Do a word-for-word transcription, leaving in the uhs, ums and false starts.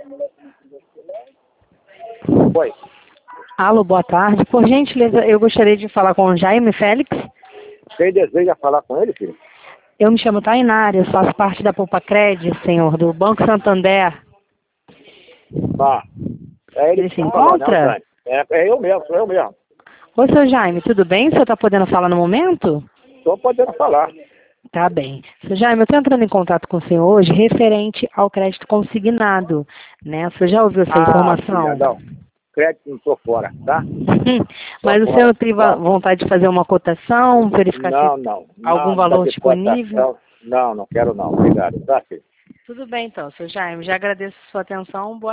Oi. Alô, boa tarde. Por gentileza, eu gostaria de falar com o Jaime Félix. Quem deseja falar com ele, filho? Eu me chamo Tainara, eu faço parte da Poupa Cred, senhor, do Banco Santander. Ah, é ele, Ele que se tá falando, encontra? né, Antônio? É, é eu mesmo, sou eu mesmo. Ô, seu Jaime, tudo bem? O senhor está podendo falar no momento? Estou podendo falar. Tá bem. Seu Jaime, eu estou entrando em contato com o senhor hoje referente ao crédito consignado, né? O senhor já ouviu essa Ah, filha, informação? não. Crédito não tô fora, tá? Tô Mas o senhor fora. não tem va- Tá? vontade de fazer uma cotação, verificar se Não, não. algum Não, valor da disponível? cotação. Não, não quero não. Obrigado, tá, filho? Tudo bem então, seu Jaime. Já agradeço a sua atenção. Boa